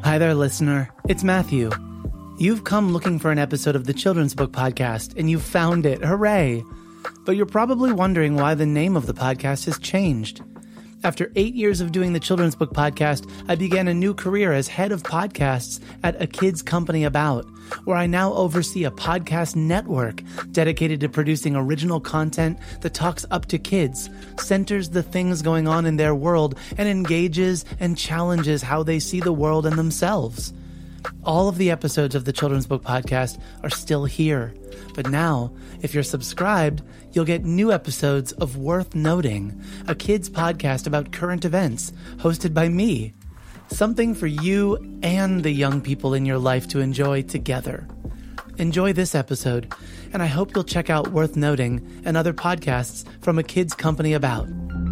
Hi there, listener. It's Matthew. You've come looking for an episode of the Children's Book Podcast, and you've found it. Hooray! But you're probably wondering why the name of the podcast has changed. After 8 years of doing the Children's Book Podcast, I began a new career as head of podcasts at A Kids Company About, where I now oversee a podcast network dedicated to producing original content that talks up to kids, centers the things going on in their world, and engages and challenges how they see the world and themselves. All of the episodes of the Children's Book Podcast are still here. But now, if you're subscribed, you'll get new episodes of Worth Noting, a kids podcast about current events, hosted by me. Something for you and the young people in your life to enjoy together. Enjoy this episode, and I hope you'll check out Worth Noting and other podcasts from A Kids Company About.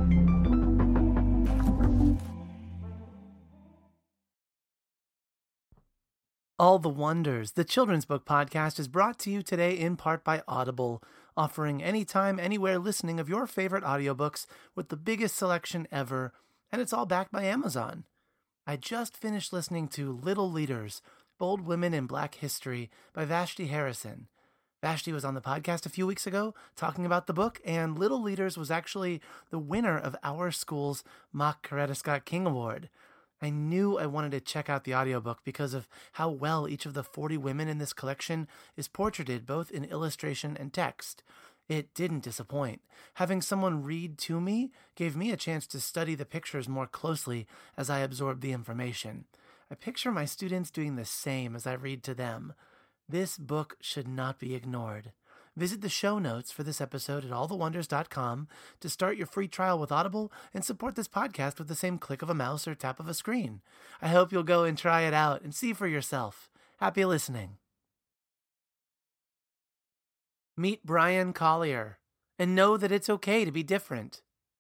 All the Wonders, the Children's Book Podcast, is brought to you today in part by Audible, offering anytime, anywhere listening of your favorite audiobooks with the biggest selection ever, and it's all backed by Amazon. I just finished listening to Little Leaders, Bold Women in Black History by Vashti Harrison. Vashti was on the podcast a few weeks ago talking about the book, and Little Leaders was actually the winner of our school's mock Coretta Scott King Award. I knew I wanted to check out the audiobook because of how well each of the 40 women in this collection is portraited both in illustration and text. It didn't disappoint. Having someone read to me gave me a chance to study the pictures more closely as I absorbed the information. I picture my students doing the same as I read to them. This book should not be ignored. Visit the show notes for this episode at allthewonders.com to start your free trial with Audible and support this podcast with the same click of a mouse or tap of a screen. I hope you'll go and try it out and see for yourself. Happy listening. Meet Bryan Collier and know that it's okay to be different.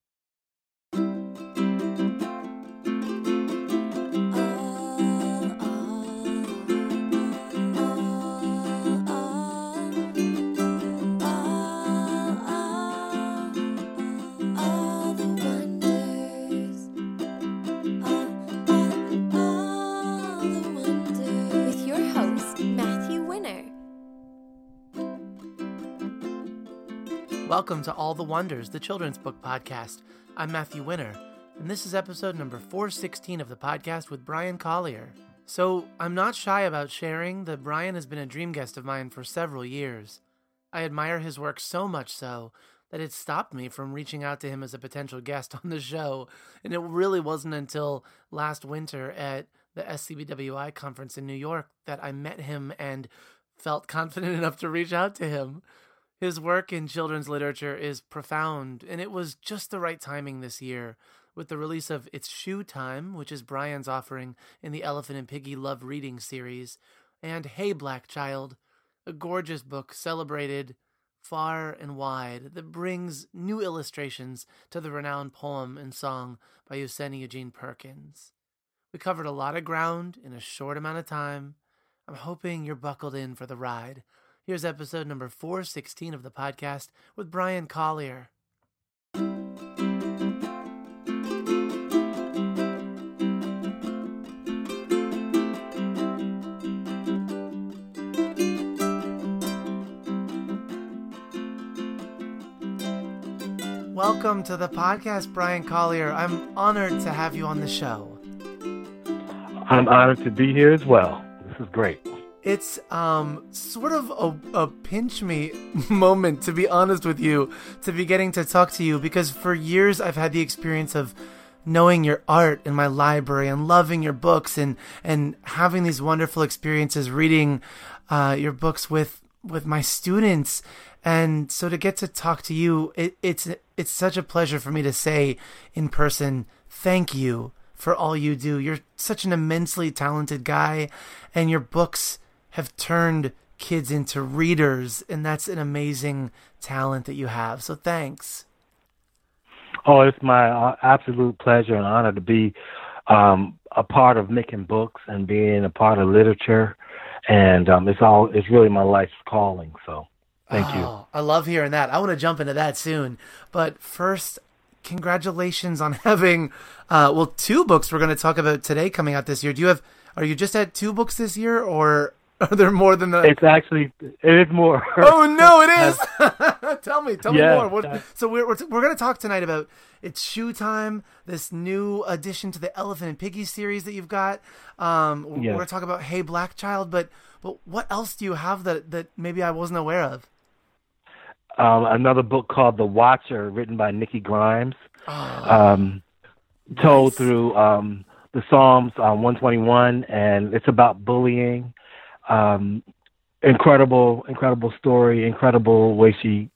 Welcome to All the Wonders, the Children's Book Podcast. I'm Matthew Winner, and this is episode number 416 of the podcast with Bryan Collier. So, I'm not shy about sharing that Bryan has been a dream guest of mine for several years. I admire his work so much so that it stopped me from reaching out to him as a potential guest on the show, and it really wasn't until last winter at the SCBWI conference in New York that I met him and felt confident enough to reach out to him. His work in children's literature is profound, and it was just the right timing this year with the release of It's Shoe Time, which is Bryan's offering in the Elephant and Piggy Love Reading series, and Hey Black Child, a gorgeous book celebrated far and wide that brings new illustrations to the renowned poem and song by Useni Eugene Perkins. We covered a lot of ground in a short amount of time. I'm hoping you're buckled in for the ride. Here's episode number 416 of the podcast with Bryan Collier. Welcome to the podcast, Bryan Collier. I'm honored to have you on the show. I'm honored to be here as well. This is great. It's sort of a pinch me moment, to be honest with you, to be getting to talk to you, because for years I've had the experience of knowing your art in my library and loving your books and having these wonderful experiences reading your books with my students. And so to get to talk to you, it's such a pleasure for me to say in person, thank you for all you do. You're such an immensely talented guy, and your books have turned kids into readers, and that's an amazing talent that you have. So thanks. Oh, it's my absolute pleasure and honor to be a part of making books and being a part of literature, and it's really my life's calling. So thank you. I love hearing that. I want to jump into that soon, but first, congratulations on having, two books we're going to talk about today coming out this year. Are you just at 2 books this year, or are there more than that? It is more. Oh, no, it is. Tell me more. So we're going to talk tonight about It's Shoe Time, this new addition to the Elephant and Piggy series that you've got. We're going to talk about Hey Black Child, but what else do you have that maybe I wasn't aware of? Another book called The Watcher, written by Nikki Grimes, told through the Psalms 121, and it's about bullying. Incredible story, incredible way she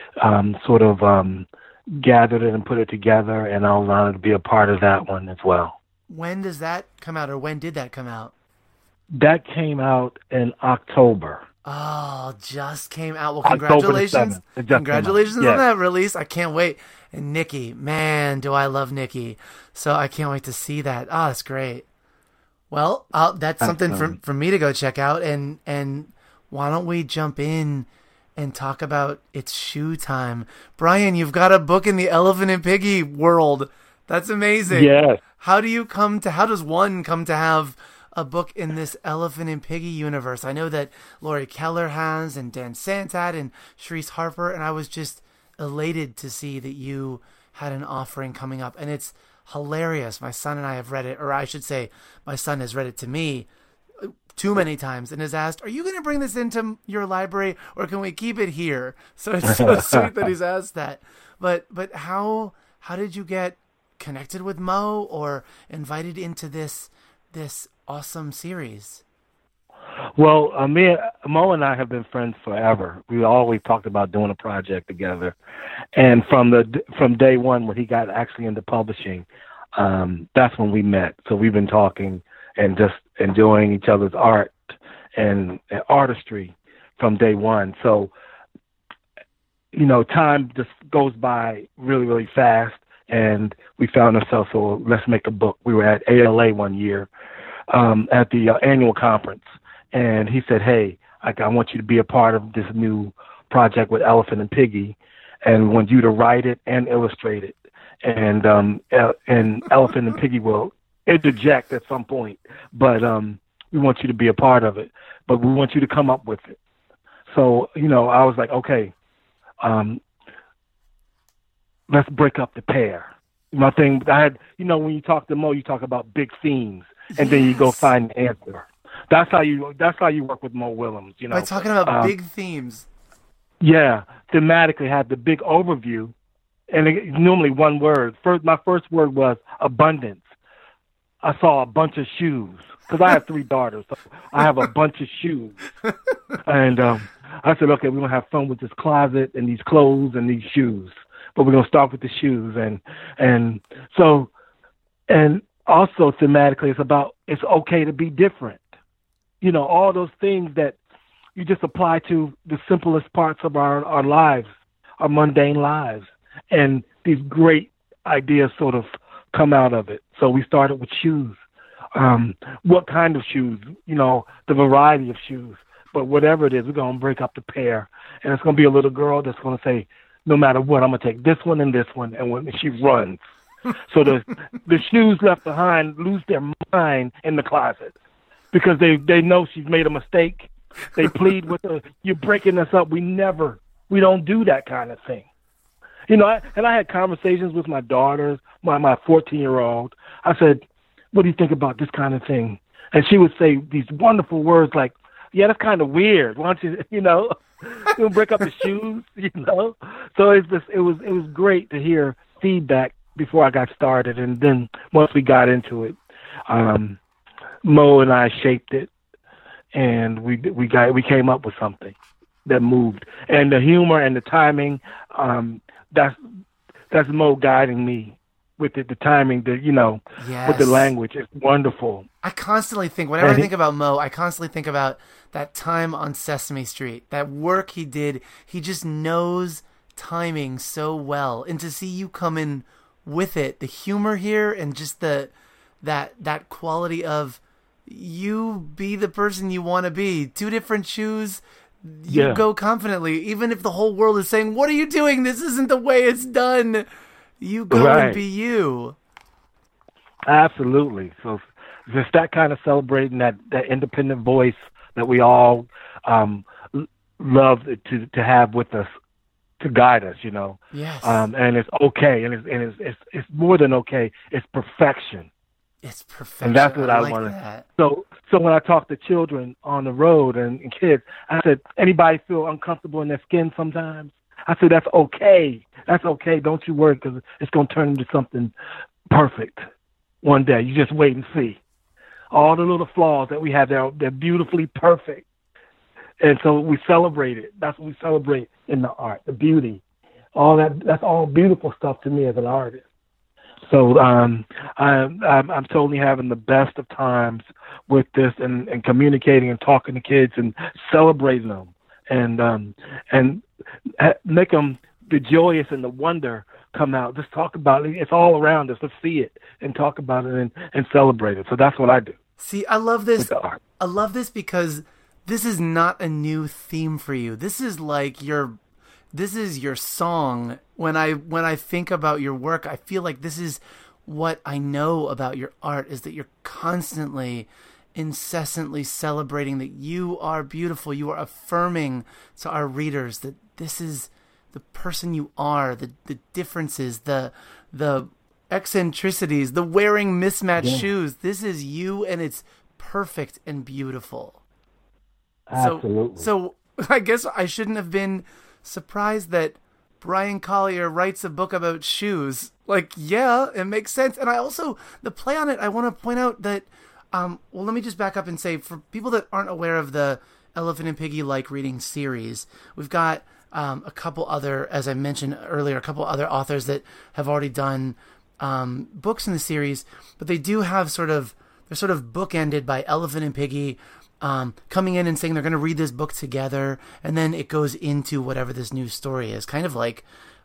gathered it and put it together, and I was honored to be a part of that one as well. When does that come out, or when did that come out? That came out in October. Oh, just came out. Well, congratulations. Congratulations on that release. I can't wait. And Nikki, man, do I love Nikki. So I can't wait to see that. Oh, that's great. Well, that's something for me to go check out. And why don't we jump in and talk about It's Shoe Time. Brian, you've got a book in the Elephant and Piggy world. That's amazing. Yes. How does one come to have a book in this Elephant and Piggy universe? I know that Laurie Keller has, and Dan Santad and Sharice Harper, and I was just elated to see that you had an offering coming up, and it's hilarious. My son and I have read it, or I should say my son has read it to me too many times and has asked, are you going to bring this into your library, or can we keep it here? So it's so sweet that he's asked that. But how did you get connected with Mo or invited into this awesome series? Well, Mo and I have been friends forever. We always talked about doing a project together, and from day one when he got actually into publishing, that's when we met. So we've been talking and just enjoying each other's art and artistry from day one. So, time just goes by really, really fast, and we found ourselves, so let's make a book. We were at ALA one year at the annual conference, and he said, hey, I want you to be a part of this new project with Elephant and Piggy, and want you to write it and illustrate it. And Elephant and Piggy will interject at some point, but we want you to be a part of it, but we want you to come up with it. So, I was like, okay, let's break up the pair. My thing, I had, when you talk to Mo, you talk about big themes, and then you go find the answer. That's how you work with Mo Willems, By talking about big themes. Yeah, thematically have the big overview, and normally one word. My first word was abundance. I saw a bunch of shoes, because I have 3 daughters, so I have a bunch of shoes. And I said, okay, we're going to have fun with this closet and these clothes and these shoes, but we're going to start with the shoes. And also thematically, it's okay to be different. All those things that you just apply to the simplest parts of our lives, our mundane lives. And these great ideas sort of come out of it. So we started with shoes. What kind of shoes? The variety of shoes. But whatever it is, we're going to break up the pair. And it's going to be a little girl that's going to say, no matter what, I'm going to take this one, and when she runs. So the shoes left behind lose their mind in the closet because they know she's made a mistake. They plead with her, you're breaking us up. We don't do that kind of thing. I had conversations with my daughters, my 14-year-old. I said, what do you think about this kind of thing? And she would say these wonderful words like, yeah, that's kind of weird. Why don't you, you'll break up the shoes, So it was great to hear feedback before I got started. And then once we got into it, Mo and I shaped it, and we came up with something that moved. And the humor and the timing, that's Mo guiding me with the timing, yes. With the language. It's wonderful. I constantly think, whenever I think about Mo, I constantly think about that time on Sesame Street, that work he did. He just knows timing so well. And to see you come in with it, the humor here, and just that quality of you be the person you want to be. 2 different shoes. You go confidently, even if the whole world is saying, what are you doing? This isn't the way it's done. You go and be you. Absolutely. So just that kind of celebrating that independent voice that we all love to have with us, to guide us, you know. Yes. And it's okay, and it's more than okay. It's perfection. It's perfection. And that's what I like want to. So when I talk to children on the road and kids, I said, anybody feel uncomfortable in their skin sometimes? I said, that's okay. That's okay. Don't you worry, because it's going to turn into something perfect one day. You just wait and see. All the little flaws that we have, they're beautifully perfect. And so we celebrate it. That's what we celebrate in the art, the beauty. All that's all beautiful stuff to me as an artist. So I'm totally having the best of times with this and communicating and talking to kids and celebrating them and make them the joyous and the wonder come out. Just talk about it. It's all around us. Let's see it and talk about it and celebrate it. So that's what I do. See, I love this. With the art. I love this because this is not a new theme for you. This is like this is your song. When I think about your work, I feel like this is what I know about your art, is that you're constantly, incessantly celebrating that you are beautiful. You are affirming to our readers that this is the person you are, the differences, the eccentricities, the wearing mismatched shoes. This is you, and it's perfect and beautiful. Absolutely. So I guess I shouldn't have been surprised that Bryan Collier writes a book about shoes. Like, yeah, it makes sense. And I also, the play on it, I want to point out that, well, let me just back up and say, for people that aren't aware of the Elephant and Piggy Like Reading series, we've got a couple other, as I mentioned earlier, a couple other authors that have already done books in the series, but they do have they're sort of bookended by Elephant and Piggy coming in and saying they're going to read this book together, and then it goes into whatever this new story is, kind of like,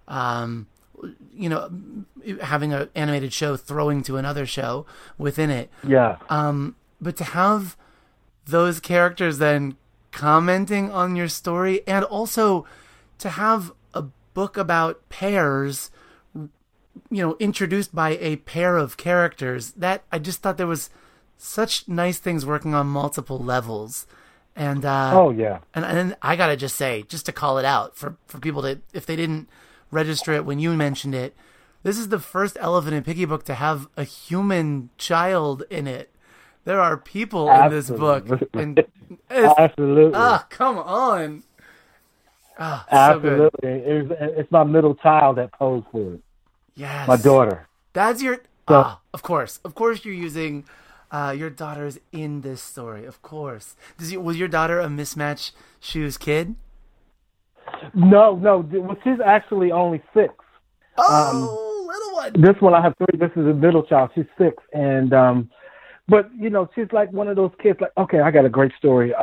having an animated show throwing to another show within it. Yeah. But to have those characters then commenting on your story, and also to have a book about pairs, introduced by a pair of characters, that I just thought there was such nice things working on multiple levels. And and I gotta just say, just to call it out for people that, if they didn't register it when you mentioned it, this is the first Elephant and Piggy book to have a human child in it. There are people in this book, and absolutely. Come on. Absolutely. So good. It's my middle child that posed for it. Yes. My daughter. That's your... of course. Of course you're using your daughter's in this story. Of course. Was your daughter a mismatched shoes kid? No. Well, she's actually only 6. Little one. This one, I have 3. This is a middle child. She's 6. And, but, she's like one of those kids, like, okay, I got a great story.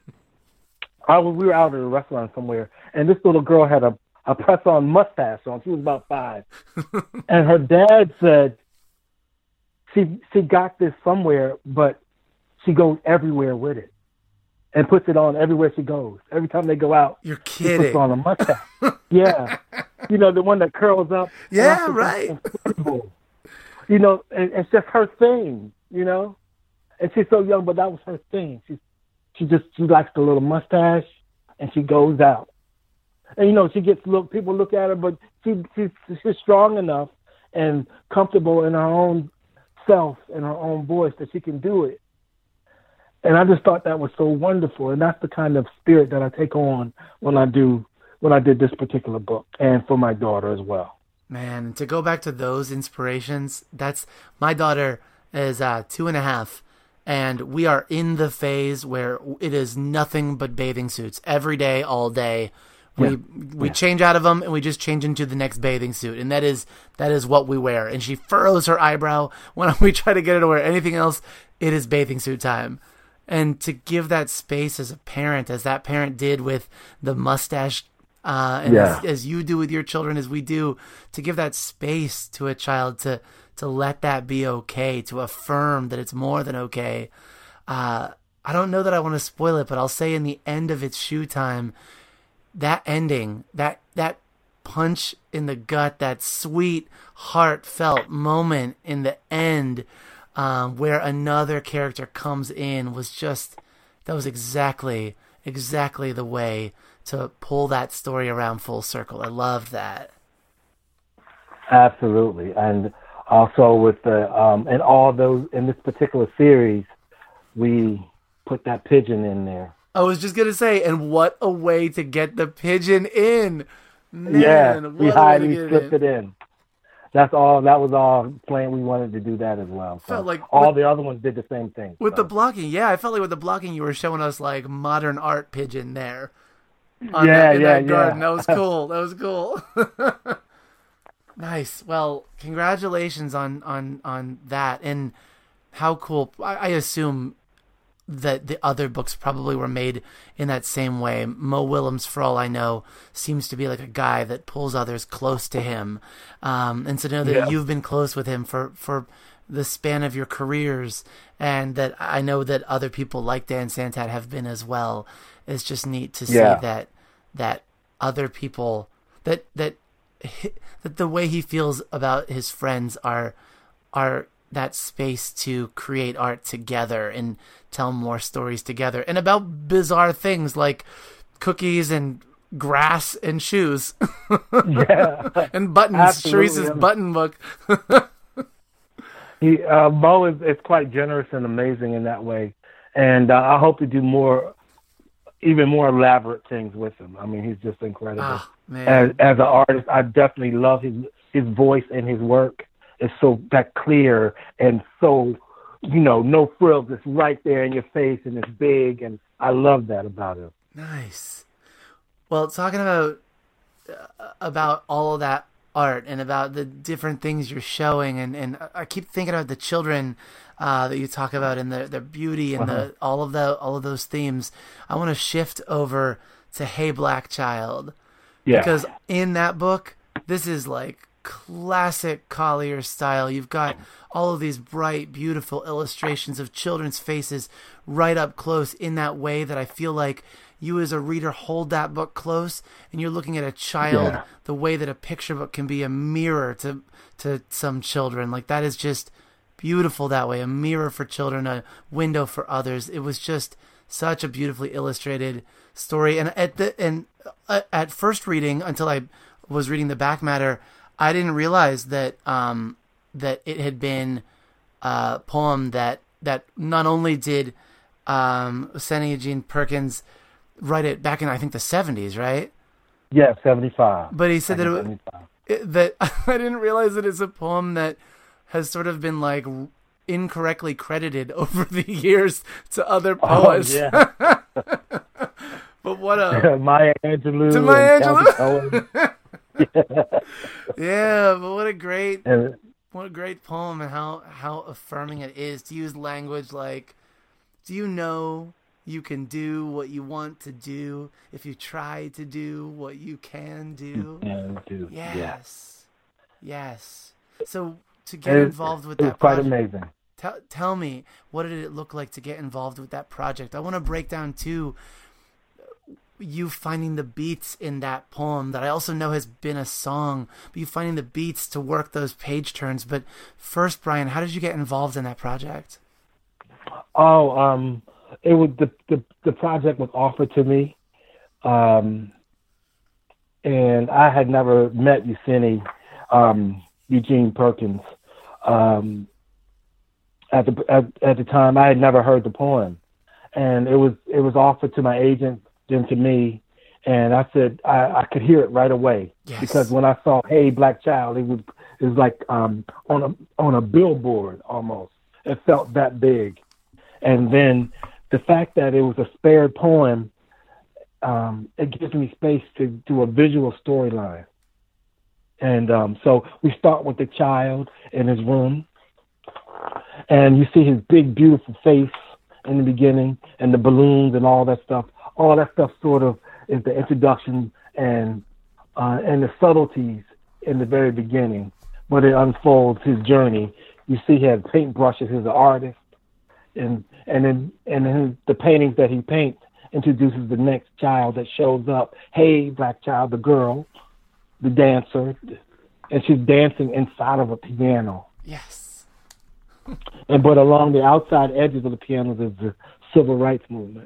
We were out at a restaurant somewhere, and this little girl had a press-on mustache on. She was about 5. And her dad said she got this somewhere, but she goes everywhere with it and puts it on everywhere she goes. Every time they go out, you're kidding. She puts on a mustache. Yeah. The one that curls up. Yeah, right. And it's just her thing, And she's so young, but that was her thing. She likes the little mustache, and she goes out. And, she gets people look at her, but she's strong enough and comfortable in her own self and her own voice that she can do it. And I just thought that was so wonderful. And that's the kind of spirit that I take on when I did this particular book, and for my daughter as well. Man, to go back to those inspirations, my daughter is 2.5. And we are in the phase where it is nothing but bathing suits every day, all day. We change out of them, and we just change into the next bathing suit, and that is what we wear. And she furrows her eyebrow when we try to get her to wear anything else. It is bathing suit time, and to give that space as a parent, as that parent did with the mustache, as you do with your children, as we do, to give that space to a child to let that be okay, to affirm that it's more than okay. I don't know that I want to spoil it, but I'll say in the end of It's Shoe Time, that ending, that punch in the gut, that sweet, heartfelt moment in the end where another character comes in that was exactly the way to pull that story around full circle. I loved that. Absolutely. And also with the and all those in this particular series, we put that pigeon in there. I was just gonna say, and what a way to get the pigeon in. Man, yeah, we highly slipped it in. That was all planned. We wanted to do that as well. So all the other ones did the same thing. With the blocking, I felt like with the blocking you were showing us like modern art pigeon there. In that garden. That was cool. That was cool. Nice. Well, congratulations on that, and how cool. I assume that the other books probably were made in that same way. Mo Willems, for all I know, seems to be like a guy that pulls others close to him. And so to know that you've been close with him for the span of your careers, and that I know that other people like Dan Santat have been as well, it's just neat to see that other people, that the way he feels about his friends are that space to create art together and tell more stories together, and about bizarre things like cookies and grass and shoes. And buttons. Sharice's button book. Mo is quite generous and amazing in that way, and I hope to do even more elaborate things with him. I mean, he's just incredible. Oh, man. As an artist, I definitely love his voice and his work. It's so that clear and so, no frills. It's right there in your face and it's big, and I love that about him. Nice. Well, talking about all of that art and about the different things you're showing, and I keep thinking about the children that you talk about and their beauty and all of those themes. I want to shift over to Hey Black Child, because in that book, this is like classic Collier style. You've got all of these bright, beautiful illustrations of children's faces right up close in that way that I feel like you as a reader hold that book close and you're looking at a child the way that a picture book can be a mirror to some children. Like, that is just beautiful that way. A mirror for children, a window for others. It was just such a beautifully illustrated story. And at first reading, until I was reading the back matter, I didn't realize that that it had been a poem that not only did Senna Eugene Perkins write it back in, I think, the 70s, right? Yeah, 75. But he said that I didn't realize that it's a poem that has sort of been like incorrectly credited over the years to other poets. Oh, yeah. But what a Maya Angelou. To Maya Angelou. Yeah, but what a great poem, and how affirming it is to use language like, do you know you can do what you want to do if you try to do what you can do? Yes. So to get involved with that project, quite amazing. Tell me, what did it look like to get involved with that project? I want to break down too you finding the beats in that poem that I also know has been a song, but you finding the beats to work those page turns. But first, Brian, how did you get involved in that project? It was the project was offered to me, and I had never met Eugene Perkins. At the time, I had never heard the poem, and it was offered to my agent, then to me, and I said I could hear it right away. Yes. Because when I saw Hey Black Child, it was like on a billboard almost. It felt that big, and then the fact that it was a spared poem, it gives me space to do a visual storyline. And so we start with the child in his room, and you see his big, beautiful face in the beginning, and the balloons and all that stuff. All that stuff sort of is the introduction and the subtleties in the very beginning, but it unfolds his journey. You see he has paintbrushes, he's an artist, and then the paintings that he paints introduces the next child that shows up. Hey, Black Child, the girl, the dancer, and she's dancing inside of a piano. Yes. But along the outside edges of the piano is the civil rights movement.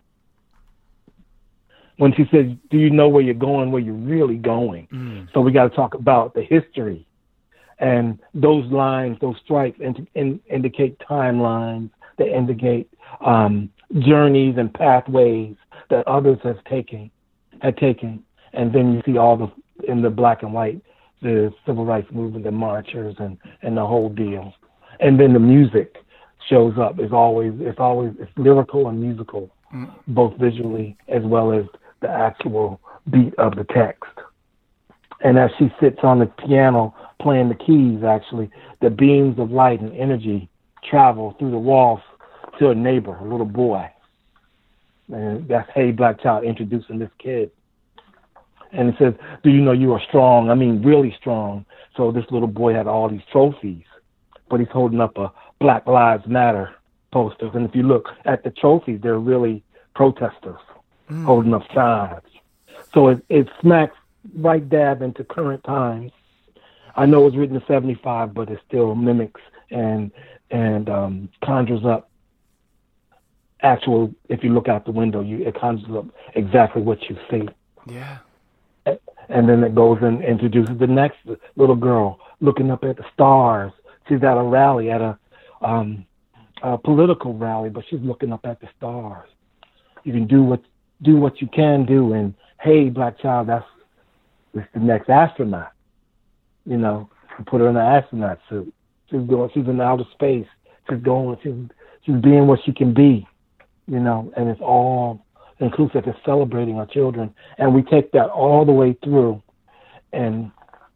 When she says, "Do you know where you're going? Where you're really going?" So we got to talk about the history, and those lines, those stripes, indicate timelines. They indicate journeys and pathways that others had taken, and then you see all in the black and white, the civil rights movement, the marchers, and the whole deal. And then the music shows up. It's lyrical and musical, both visually as well as the actual beat of the text. And as she sits on the piano playing the keys, actually, the beams of light and energy travel through the walls to a neighbor, a little boy. And that's Hey Black Child introducing this kid. And it says, "Do you know you are strong? I mean, really strong." So this little boy had all these trophies, but he's holding up a Black Lives Matter posters. And if you look at the trophies, they're really protesters holding up signs. So it smacks right dab into current times. I know it was written in 75, but it still mimics and conjures up actual, if you look out the window, it conjures up exactly what you see. Yeah. And then it goes and introduces the next little girl looking up at the stars. She's at a rally, at a political rally, but she's looking up at the stars. You can do what you can do, and Hey Black Child, that's the next astronaut. You know, put her in an astronaut suit. She's in outer space. She's being what she can be. You know, and it's all inclusive. It's celebrating our children, and we take that all the way through. And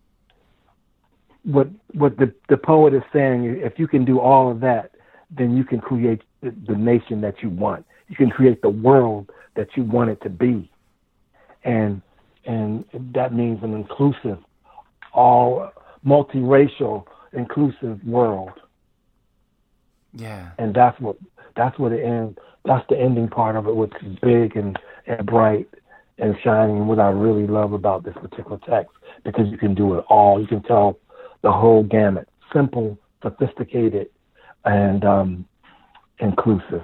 what the poet is saying, if you can do all of that, then you can create the nation that you want. You can create the world that you want it to be, and that means an inclusive, all multiracial, inclusive world. Yeah, and that's what it ends. That's the ending part of it, which is big and bright and shining. What I really love about this particular text, because you can do it all. You can tell the whole gamut: simple, sophisticated, and inclusive.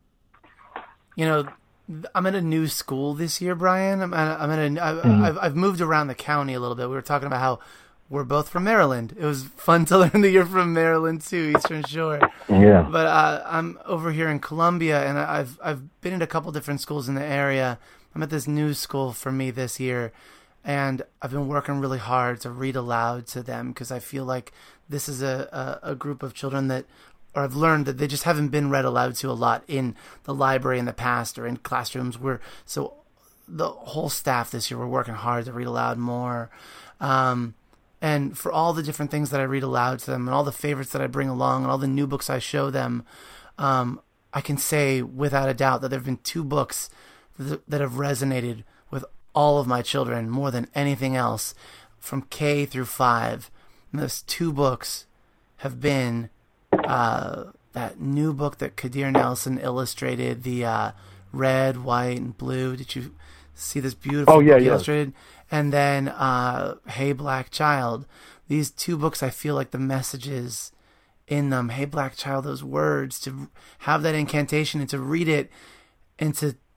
You know, I'm at a new school this year, Brian. I've moved around the county a little bit. We were talking about how we're both from Maryland. It was fun to learn that you're from Maryland too, Eastern Shore. Yeah. But I'm over here in Columbia, and I've been in a couple different schools in the area. I'm at this new school for me this year, and I've been working really hard to read aloud to them, because I feel like this is a group of children that, or I've learned that they just haven't been read aloud to a lot in the library in the past or in classrooms. So the whole staff this year, we're working hard to read aloud more. And for all the different things that I read aloud to them, and all the favorites that I bring along, and all the new books I show them, I can say without a doubt that there have been two books that have resonated with all of my children more than anything else, from K through 5. And those two books have been that new book that Kadir Nelson illustrated, the red, white, and blue. Did you see this beautiful book illustrated? And then Hey Black Child. These two books, I feel like the messages in them, Hey Black Child, those words, to have that incantation and to read it, and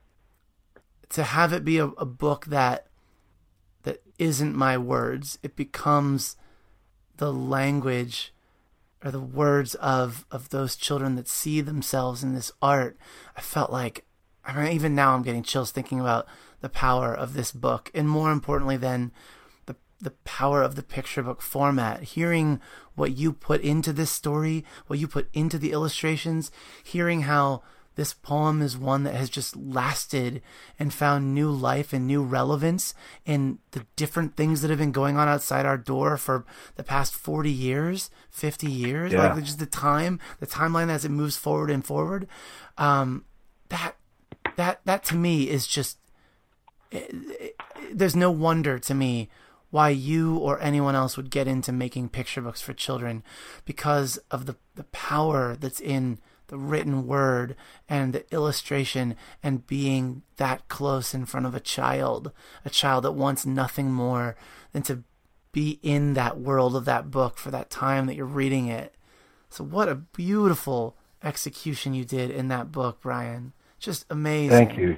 to have it be a book that isn't my words. It becomes the language or the words of those children that see themselves in this art. I felt like, even now I'm getting chills thinking about the power of this book, and more importantly than the power of the picture book format. Hearing what you put into this story, what you put into the illustrations, hearing how this poem is one that has just lasted and found new life and new relevance in the different things that have been going on outside our door for the past 40 years, 50 years. Yeah. Like just the timeline as it moves forward and forward. That to me is just, there's no wonder to me why you or anyone else would get into making picture books for children, because of the power that's in the written word and the illustration, and being that close in front of a child that wants nothing more than to be in that world of that book for that time that you're reading it. So what a beautiful execution you did in that book, Brian. Just amazing. Thank you.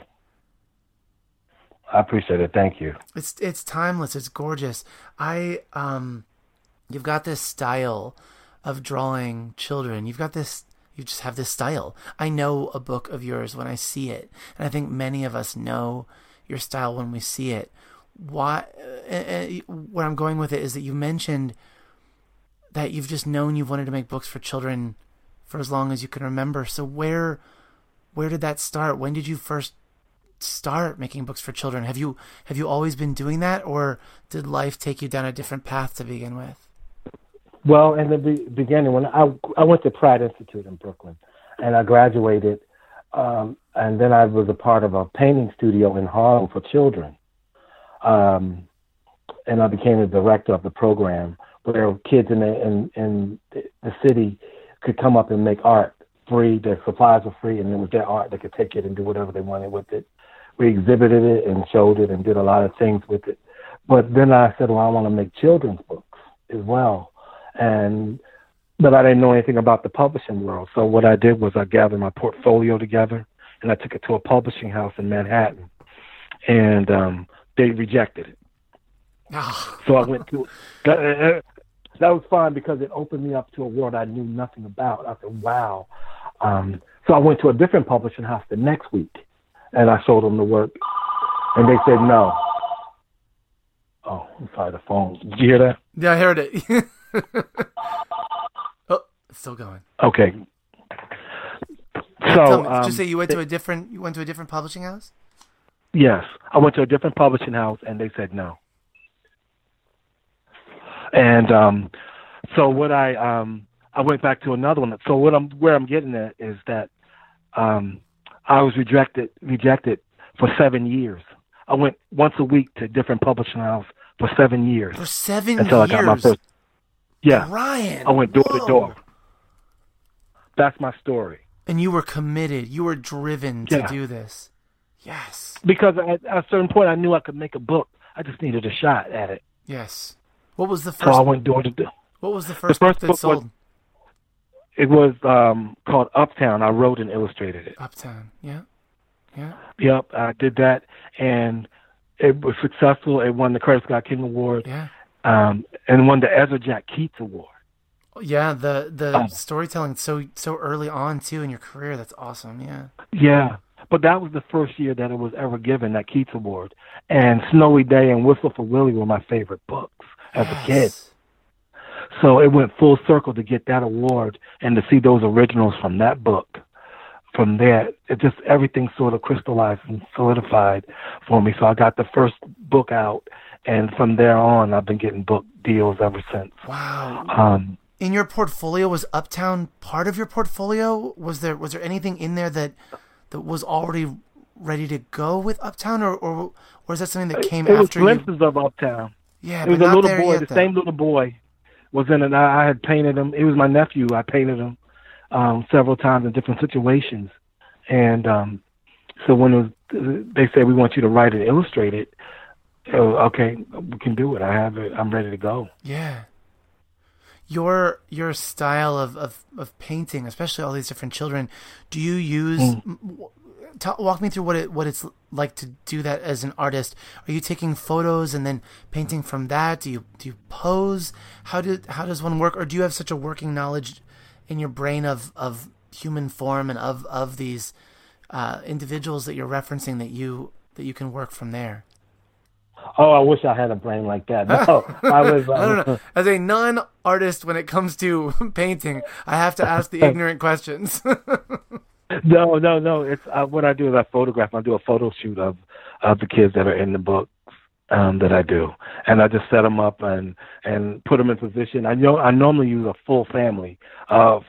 I appreciate it. Thank you. It's timeless. It's gorgeous. You've got this style of drawing children. You just have this style. I know a book of yours when I see it, and I think many of us know your style when we see it. Where I'm going with it is that you mentioned that you've just known you've wanted to make books for children for as long as you can remember. So where did that start? When did you first start making books for children? Have you always been doing that, or did life take you down a different path to begin with? Well, in the beginning, when I went to Pratt Institute in Brooklyn, and I graduated, and then I was a part of a painting studio in Harlem for children, and I became the director of the program, where kids in the city could come up and make art free. Their supplies were free, and it was their art. They could take it and do whatever they wanted with it. We exhibited it and showed it and did a lot of things with it. But then I said, well, I want to make children's books as well. But I didn't know anything about the publishing world. So what I did was I gathered my portfolio together, and I took it to a publishing house in Manhattan, and they rejected it. So I went to that was fine because it opened me up to a world I knew nothing about. I said, wow. So I went to a different publishing house the next week, and I showed them the work, and they said no. Oh, I'm sorry, the phone. Did you hear that? Yeah, I heard it. Oh, it's still going. Okay. So did you say you went to a different publishing house? Yes, I went to a different publishing house, and they said no. And so what I went back to another one. So where I'm getting at is that I was rejected for 7 years. I went once a week to a different publishing house for 7 years. For 7 until years? I got my first. Yeah. Ryan. I went door to door. That's my story. And you were committed. You were driven to do this. Yes. Because at a certain point, I knew I could make a book. I just needed a shot at it. Yes. What was the first? So I went door to door. What was the first book that sold? It was called Uptown. I wrote and illustrated it. Uptown. Yeah. Yeah. Yep, I did that, and it was successful. It won the Curtis Scott King Award. Yeah. And won the Ezra Jack Keats Award. Yeah, the storytelling so early on too in your career. That's awesome. Yeah. Yeah, but that was the first year that it was ever given, that Keats Award. And Snowy Day and Whistle for Willie were my favorite books as a kid. So it went full circle to get that award and to see those originals from that book. From there, it just everything sort of crystallized and solidified for me. So I got the first book out, and from there on, I've been getting book deals ever since. Wow. In your portfolio, was Uptown part of your portfolio? Was there anything in there that was already ready to go with Uptown, or is that something that came after you? It was glimpses of Uptown. Yeah, it was a little boy. The same little boy was in it. I had painted him. He was my nephew. I painted him several times in different situations, and so when they said we want you to write and illustrate it, okay, we can do it. I have it. I'm ready to go. Yeah. Your style of painting, especially all these different children, do you use? Walk me through what it's like to do that as an artist. Are you taking photos and then painting from that? Do you pose? How does one work? Or do you have such a working knowledge in your brain of human form and of these individuals that you're referencing that you can work from there? Oh, I wish I had a brain like that. No, I was. No. As a non-artist, when it comes to painting, I have to ask the ignorant questions. No. It's what I do is I photograph. I do a photo shoot of the kids that are in the book that I do, and I just set them up and put them in position. I normally use a full family of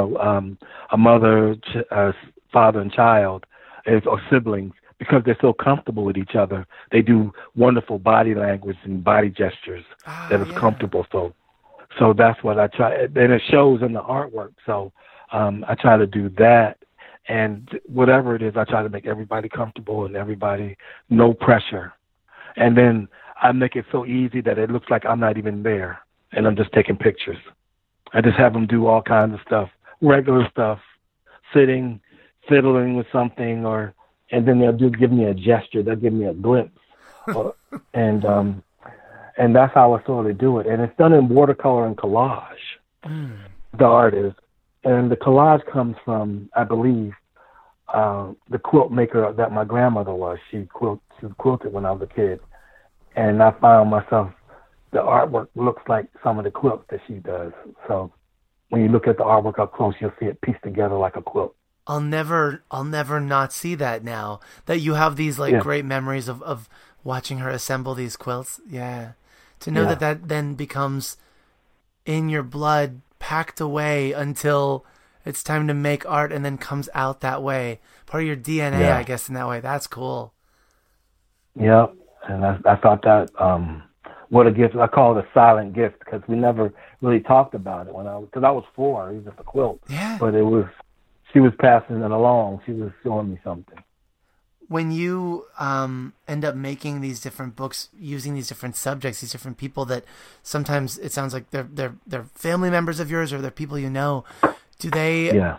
a mother, father, and child, or siblings. Because they're so comfortable with each other, they do wonderful body language and body gestures that is comfortable. So that's what I try, and it shows in the artwork. So I try to do that, and whatever it is, I try to make everybody comfortable and everybody no pressure. And then I make it so easy that it looks like I'm not even there, and I'm just taking pictures. I just have them do all kinds of stuff, regular stuff, sitting, fiddling with something, and then they'll just give me a gesture. They'll give me a glimpse, and that's how I sort of do it. And it's done in watercolor and collage. The art is, and the collage comes from, I believe, the quilt maker that my grandmother was. She quilted when I was a kid, and I found myself, the artwork looks like some of the quilts that she does. So when you look at the artwork up close, you'll see it pieced together like a quilt. I'll never not see that now that you have these great memories of watching her assemble these quilts. Yeah. To know that then becomes in your blood, packed away until it's time to make art, and then comes out that way. Part of your DNA, I guess, in that way. That's cool. Yeah. And I thought that, what a gift. I call it a silent gift because we never really talked about it because I was 4. It was just a quilt. Yeah. But she was passing it along. She was showing me something. When you end up making these different books, using these different subjects, these different people that sometimes it sounds like they're family members of yours or they're people you know, do they? Yeah.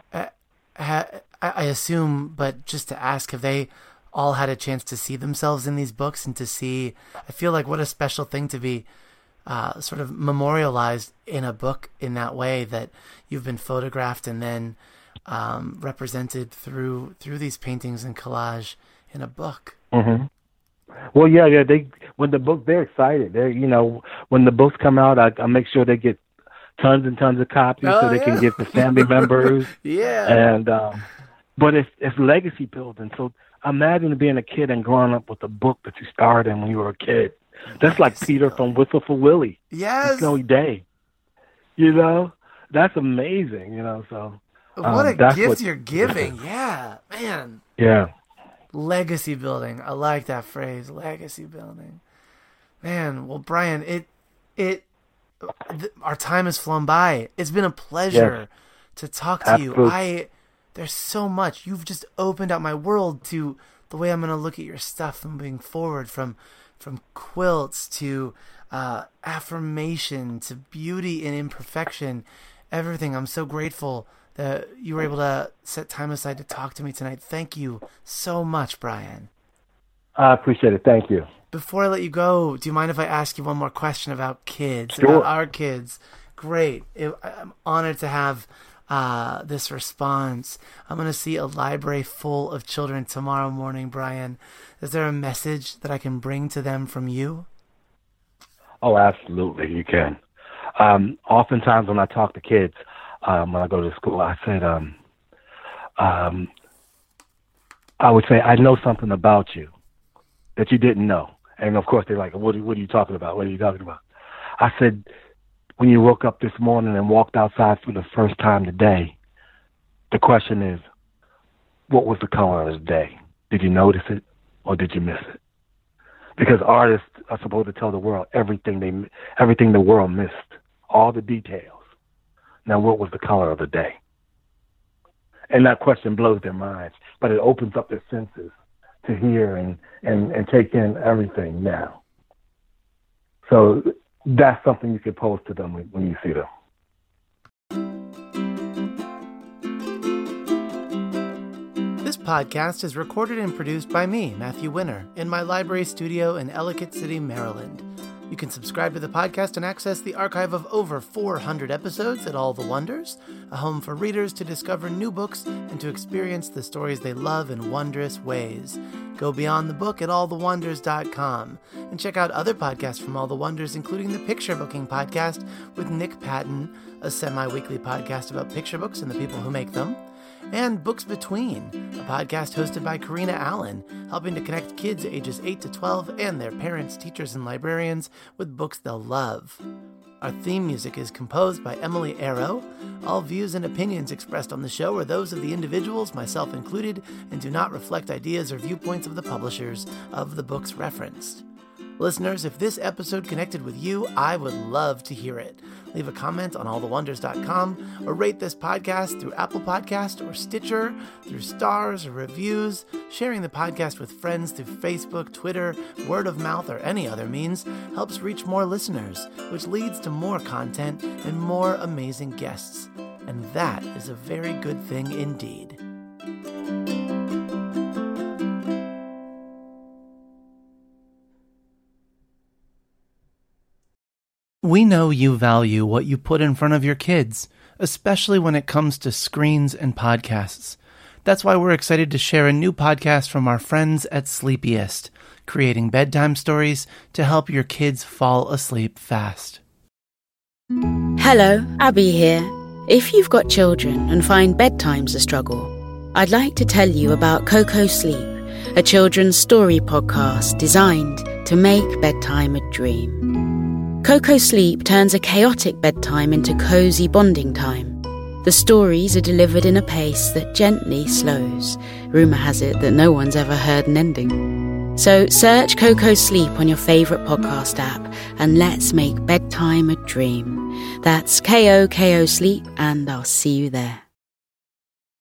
I assume, but just to ask, have they all had a chance to see themselves in these books and to see? I feel like what a special thing to be sort of memorialized in a book in that way, that you've been photographed and then represented through these paintings and collage in a book. Mm-hmm. Well, yeah. They're excited. When the books come out, I make sure they get tons and tons of copies so they can give the family members. Yeah. And but it's legacy building. So imagine being a kid and growing up with a book that you starred in when you were a kid. That's like Peter from Whistle for Willie. Yes. Snowy Day. That's amazing. So. What a gift you're giving. Yeah, man. Yeah. Legacy building. I like that phrase, legacy building. Man, well, Brian, our time has flown by. It's been a pleasure to talk to you. There's so much. You've just opened up my world to the way I'm going to look at your stuff moving forward, from quilts to affirmation to beauty and imperfection, everything. I'm so grateful that you were able to set time aside to talk to me tonight. Thank you so much, Brian. I appreciate it. Thank you. Before I let you go, do you mind if I ask you one more question about kids, Sure. about our kids? Great. I'm honored to have this response. I'm going to see a library full of children tomorrow morning, Brian. Is there a message that I can bring to them from you? Oh, absolutely, you can. Oftentimes when I talk to kids, when I go to school, I said, I would say, I know something about you that you didn't know. And of course, they're like, what are you talking about? What are you talking about? I said, when you woke up this morning and walked outside for the first time today, the question is, what was the color of the day? Did you notice it or did you miss it? Because artists are supposed to tell the world everything the world missed, all the details. Now, what was the color of the day? And that question blows their minds, but it opens up their senses to hear and take in everything now. So that's something you could pose to them when you see them. This podcast is recorded and produced by me, Matthew Winner, in my library studio in Ellicott City, Maryland. You can subscribe to the podcast and access the archive of over 400 episodes at All the Wonders, a home for readers to discover new books and to experience the stories they love in wondrous ways. Go beyond the book at allthewonders.com and check out other podcasts from All the Wonders, including the Picture Booking Podcast with Nick Patton, a semi-weekly podcast about picture books and the people who make them, and Books Between, a podcast hosted by Karina Allen, helping to connect kids ages 8 to 12 and their parents, teachers, and librarians with books they'll love. Our theme music is composed by Emily Arrow. All views and opinions expressed on the show are those of the individuals, myself included, and do not reflect ideas or viewpoints of the publishers of the books referenced. Listeners, if this episode connected with you, I would love to hear it. Leave a comment on allthewonders.com or rate this podcast through Apple Podcast or Stitcher, through stars or reviews. Sharing the podcast with friends through Facebook, Twitter, word of mouth, or any other means helps reach more listeners, which leads to more content and more amazing guests. And that is a very good thing indeed. We know you value what you put in front of your kids, especially when it comes to screens and podcasts. That's why we're excited to share a new podcast from our friends at Sleepiest, creating bedtime stories to help your kids fall asleep fast. Hello, Abby here. If you've got children and find bedtime's a struggle, I'd like to tell you about Coco Sleep, a children's story podcast designed to make bedtime a dream. Coco Sleep turns a chaotic bedtime into cozy bonding time. The stories are delivered in a pace that gently slows. Rumour has it that no one's ever heard an ending. So search Coco Sleep on your favourite podcast app and let's make bedtime a dream. That's KOKO Sleep, and I'll see you there.